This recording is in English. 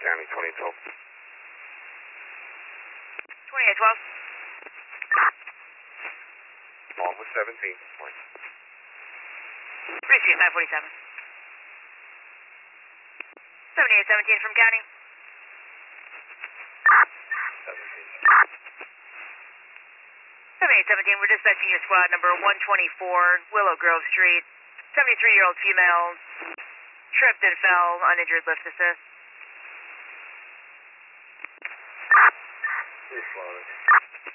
County 2012. 2812. Along with 17. Point. Receive 547. 7817 from County. 7817, we're dispatching your squad number 124, Willow Grove Street. 73-year-old female, tripped and fell, uninjured, lift assist. Too slow.